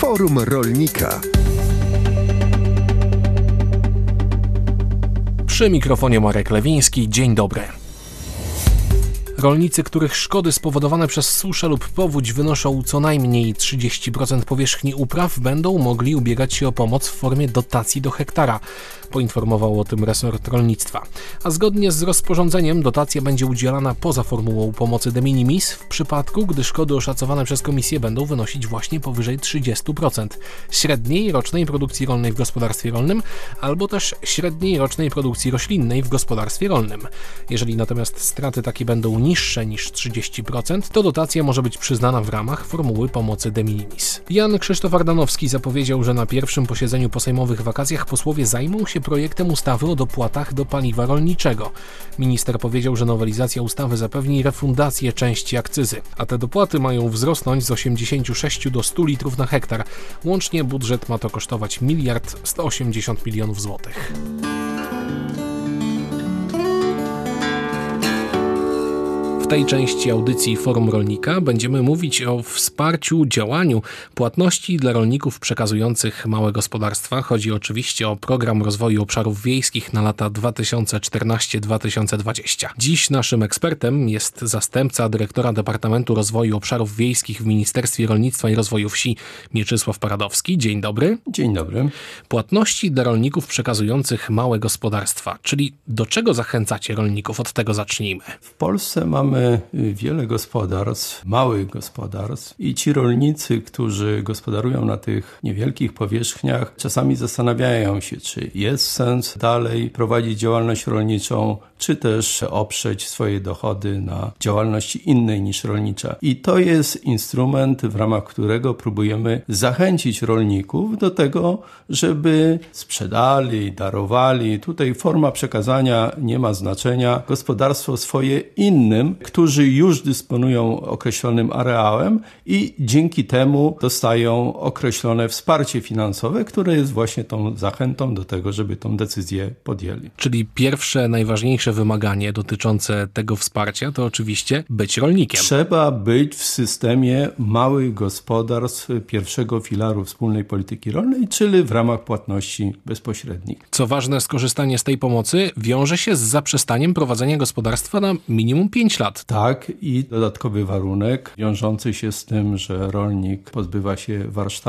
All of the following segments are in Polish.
Forum Rolnika. Przy mikrofonie Marek Lewiński. Dzień dobry. Rolnicy, których szkody spowodowane przez suszę lub powódź wynoszą co najmniej 30% powierzchni upraw, będą mogli ubiegać się o pomoc w formie dotacji do hektara. Poinformował o tym resort rolnictwa. A zgodnie z rozporządzeniem dotacja będzie udzielana poza formułą pomocy de minimis w przypadku, gdy szkody oszacowane przez komisję będą wynosić właśnie powyżej 30% średniej rocznej produkcji rolnej w gospodarstwie rolnym albo też średniej rocznej produkcji roślinnej w gospodarstwie rolnym. Jeżeli natomiast straty takie będą niższe niż 30%, to dotacja może być przyznana w ramach formuły pomocy de minimis. Jan Krzysztof Ardanowski zapowiedział, że na pierwszym posiedzeniu po sejmowych wakacjach posłowie zajmą się projektem ustawy o dopłatach do paliwa rolniczego. Minister powiedział, że nowelizacja ustawy zapewni refundację części akcyzy, a te dopłaty mają wzrosnąć z 86 do 100 litrów na hektar. Łącznie budżet ma to kosztować 1 180 milionów złotych. W tej części audycji Forum Rolnika będziemy mówić o wsparciu, działaniu płatności dla rolników przekazujących małe gospodarstwa. Chodzi oczywiście o Program Rozwoju Obszarów Wiejskich na lata 2014-2020. Dziś naszym ekspertem jest zastępca dyrektora Departamentu Rozwoju Obszarów Wiejskich w Ministerstwie Rolnictwa i Rozwoju Wsi Mieczysław Paradowski. Dzień dobry. Dzień dobry. Płatności dla rolników przekazujących małe gospodarstwa, czyli do czego zachęcacie rolników? Od tego zacznijmy. W Polsce mamy wiele gospodarstw, małych gospodarstw i ci rolnicy, którzy gospodarują na tych niewielkich powierzchniach, czasami zastanawiają się, czy jest sens dalej prowadzić działalność rolniczą, czy też oprzeć swoje dochody na działalności innej niż rolnicza. I to jest instrument, w ramach którego próbujemy zachęcić rolników do tego, żeby sprzedali, darowali. Tutaj forma przekazania nie ma znaczenia. Gospodarstwo swoje innym, którzy już dysponują określonym areałem i dzięki temu dostają określone wsparcie finansowe, które jest właśnie tą zachętą do tego, żeby tą decyzję podjęli. Czyli pierwsze, najważniejsze wymaganie dotyczące tego wsparcia to oczywiście być rolnikiem. Trzeba być w systemie małych gospodarstw pierwszego filaru wspólnej polityki rolnej, czyli w ramach płatności bezpośrednich. Co ważne, skorzystanie z tej pomocy wiąże się z zaprzestaniem prowadzenia gospodarstwa na minimum 5 lat. Tak, i dodatkowy warunek wiążący się z tym, że rolnik pozbywa się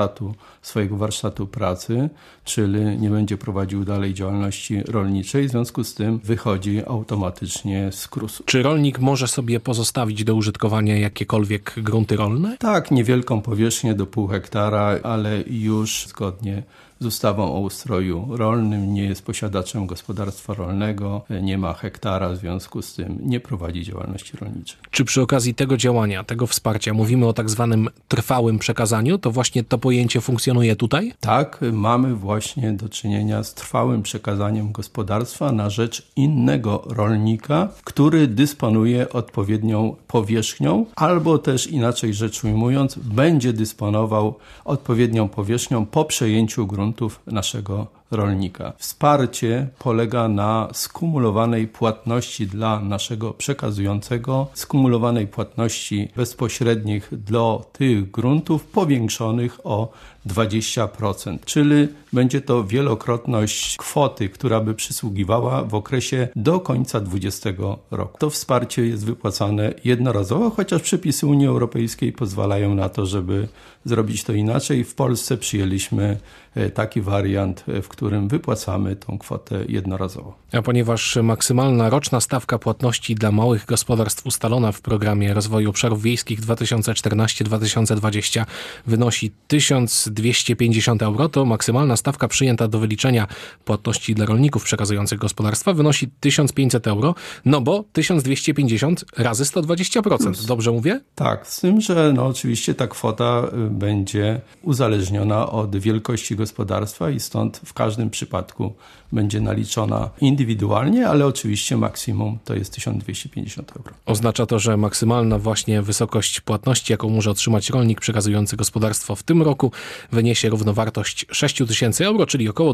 swojego warsztatu pracy, czyli nie będzie prowadził dalej działalności rolniczej, w związku z tym wychodzi automatycznie z KRUS-u. Czy rolnik może sobie pozostawić do użytkowania jakiekolwiek grunty rolne? Tak, niewielką powierzchnię do 0,5 hektara, ale już zgodnie z ustawą o ustroju rolnym nie jest posiadaczem gospodarstwa rolnego, nie ma hektara, w związku z tym nie prowadzi działalności rolniczej. Czy przy okazji tego działania, tego wsparcia mówimy o tak zwanym trwałym przekazaniu? To właśnie to pojęcie funkcjonuje tutaj? Tak, mamy właśnie do czynienia z trwałym przekazaniem gospodarstwa na rzecz innego rolnika, który dysponuje odpowiednią powierzchnią, albo też inaczej rzecz ujmując, będzie dysponował odpowiednią powierzchnią po przejęciu gruntów naszego rolnika. Wsparcie polega na skumulowanej płatności dla naszego przekazującego, skumulowanej płatności bezpośrednich do tych gruntów powiększonych o 20%, czyli będzie to wielokrotność kwoty, która by przysługiwała w okresie do końca 2020 roku. To wsparcie jest wypłacane jednorazowo, chociaż przepisy Unii Europejskiej pozwalają na to, żeby zrobić to inaczej. W Polsce przyjęliśmy taki wariant, w którym wypłacamy tą kwotę jednorazowo. A ponieważ maksymalna roczna stawka płatności dla małych gospodarstw ustalona w Programie Rozwoju Obszarów Wiejskich 2014-2020 wynosi 1250 euro, to maksymalna stawka przyjęta do wyliczenia płatności dla rolników przekazujących gospodarstwa wynosi 1500 euro, no bo 1250 razy 120%. Dobrze mówię? Tak, z tym, że oczywiście ta kwota będzie uzależniona od wielkości gospodarstwa i stąd w każdym każdym przypadku będzie naliczona indywidualnie, ale oczywiście maksimum to jest 1250 euro. Oznacza to, że maksymalna właśnie wysokość płatności, jaką może otrzymać rolnik przekazujący gospodarstwo w tym roku, wyniesie równowartość 6 tysięcy euro, czyli około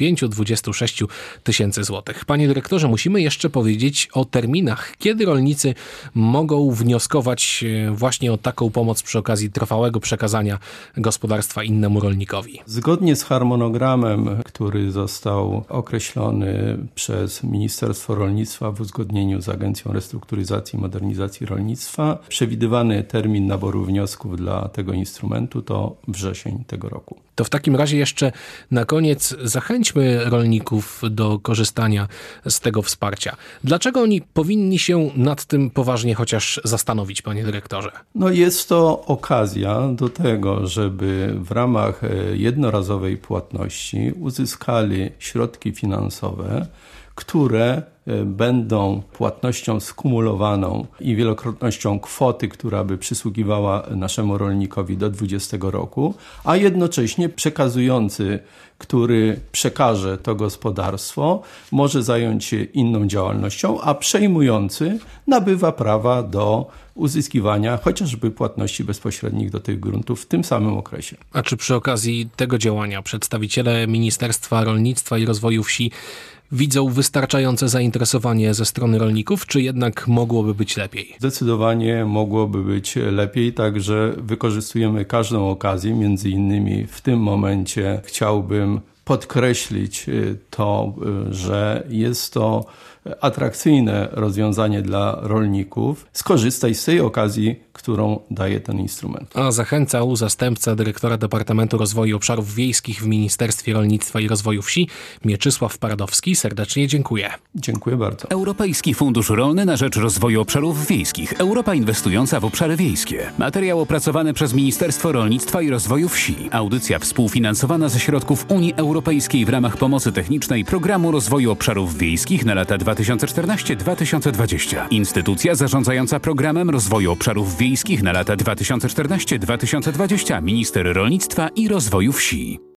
25-26 tysięcy złotych. Panie dyrektorze, musimy jeszcze powiedzieć o terminach, kiedy rolnicy mogą wnioskować właśnie o taką pomoc przy okazji trwałego przekazania gospodarstwa innemu rolnikowi. Zgodnie z harmonogramem, który został określony przez Ministerstwo Rolnictwa w uzgodnieniu z Agencją Restrukturyzacji i Modernizacji Rolnictwa, przewidywany termin naboru wniosków dla tego instrumentu to wrzesień tego roku. To w takim razie jeszcze na koniec zachęćmy rolników do korzystania z tego wsparcia. Dlaczego oni powinni się nad tym poważnie chociaż zastanowić, panie dyrektorze? Jest to okazja do tego, żeby w ramach jednorazowej płatności uzyskali środki finansowe, które będą płatnością skumulowaną i wielokrotnością kwoty, która by przysługiwała naszemu rolnikowi do 2020 roku, a jednocześnie przekazujący, który przekaże to gospodarstwo, może zająć się inną działalnością, a przejmujący nabywa prawa do uzyskiwania chociażby płatności bezpośrednich do tych gruntów w tym samym okresie. A czy przy okazji tego działania przedstawiciele Ministerstwa Rolnictwa i Rozwoju Wsi widzą wystarczające zainteresowanie ze strony rolników, czy jednak mogłoby być lepiej? Zdecydowanie mogłoby być lepiej, także wykorzystujemy każdą okazję, między innymi w tym momencie chciałbym podkreślić to, że jest to atrakcyjne rozwiązanie dla rolników. Skorzystać z tej okazji, którą daje ten instrument. A zachęcał zastępca dyrektora Departamentu Rozwoju Obszarów Wiejskich w Ministerstwie Rolnictwa i Rozwoju Wsi Mieczysław Paradowski. Serdecznie dziękuję. Dziękuję bardzo. Europejski Fundusz Rolny na rzecz Rozwoju Obszarów Wiejskich. Europa inwestująca w obszary wiejskie. Materiał opracowany przez Ministerstwo Rolnictwa i Rozwoju Wsi. Audycja współfinansowana ze środków Unii Europejskiej w ramach pomocy technicznej Programu Rozwoju Obszarów Wiejskich na lata 2014-2020. Instytucja zarządzająca Programem Rozwoju Obszarów Wiejskich na lata 2014-2020. Minister Rolnictwa i Rozwoju Wsi.